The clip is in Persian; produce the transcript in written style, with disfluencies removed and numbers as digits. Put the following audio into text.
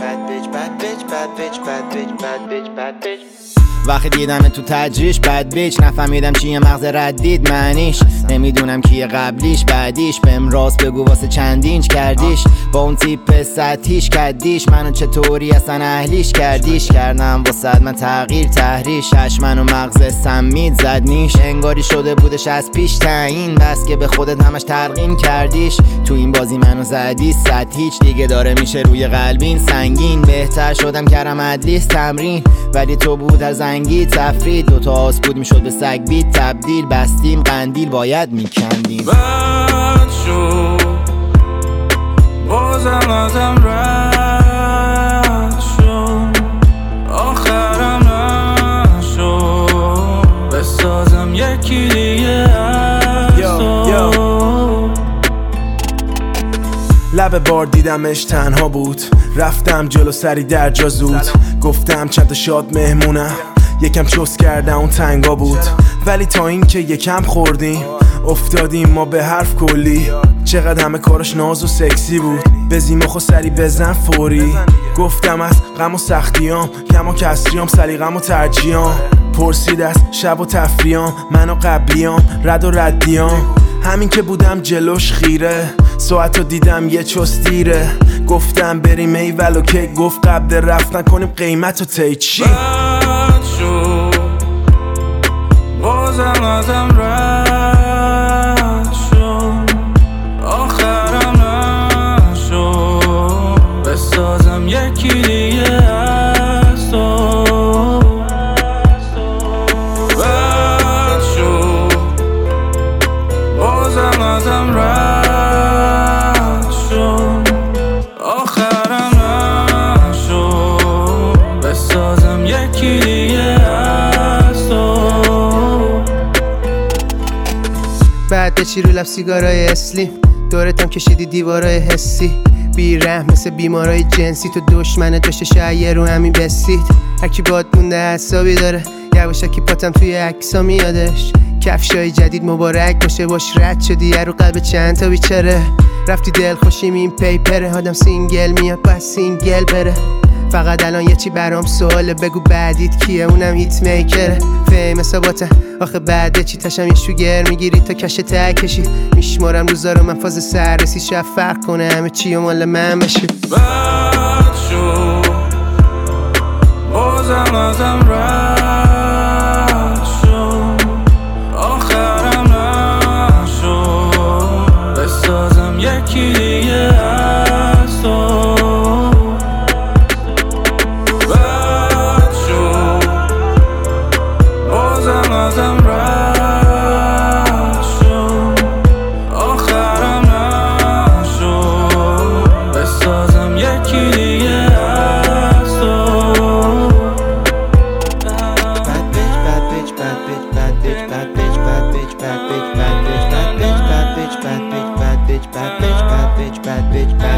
وقتی دیدم تو تجریش بد بیچ نفهمیدم چیه مغز ردید معنیش نمیدونم کیه قبلیش بعدیش بهم راست بگو واسه چند اینچ کردیش با اون تیپ سطحیش کردیش منو چطوری اصلا اهلیش کردیش کردم واسه من تغییر تحریش من و مغز سمید زد نیش انگاری شده بودش از پیش تعیین بس که به خودت همش تلقین کردیش تو این بازی منو زدی سطحیش دیگه داره میشه روی قلبین سنگین بهتر شدم کردم ادلیس تمرین ولی تو بود از زنگی تفرید دوتا آس بود میشد به سگ بید تبدیل بستیم قندیل باید میکندیم بد شد بازم ازم رد شد آخرم نشد بسازم یکی دیگه از تو لب بار دیدمش تنها بود رفتم جلو سری در جا زود گفتم چند تا شاد مهمونم یکم چوس کردم اون تنگا بود ولی تا این که یکم خوردیم افتادیم ما به حرف کلی چقدر همه کارش ناز و سکسی بود بزیم و سری بزن فوری گفتم از غم و سختیام کم و کسریام سلیقم و ترجیام پرسید از شب و تفریام من و قبلیام رد و ردیام همین که بودم جلوش خیره ساعتو دیدم یه چوس دیره گفتم بریم ایول و که گفت قبل رفتن کنیم قیمت و تیچی بد شد بازم ازم رد شد آخرم نشد بسازم یکی دیگه از تو بد شد بازم ازم رد شد آخرم نشد بسازم یکی دیگه از تو بعد چی رو لب سیگارای اسلیم دورتم کشیدی دیوارای حسی بیرحم مثل بیمارای جنسی تو دشمن داشته شاید رو همین بستید هرکی باد مونده حسابی داره یواشکی پاتم توی عکسا میادش کفشای جدید مبارک باشه باش رد شدی رو قلب چند تا بیچاره رفتی دل خوشیم این پیپره آدم سینگل میاد باید سینگل بره فقط الان یه چی برام سواله بگو بعدیت کیه اونم هیت میکره فیم ثباته آخه بعد چی تشم یه شوگر میگیری تا کش ته کشی میشمارم روزا رو من فاز سررسی شاید فرق کنه همه چی و مال من بشه بد شد بازم ازم رد شد آخرم نشد بسازم یکی دیگه از تو بد شد بازم ازم رد شد آخرم نشد بسازم یکی دیگه از تو bad bitch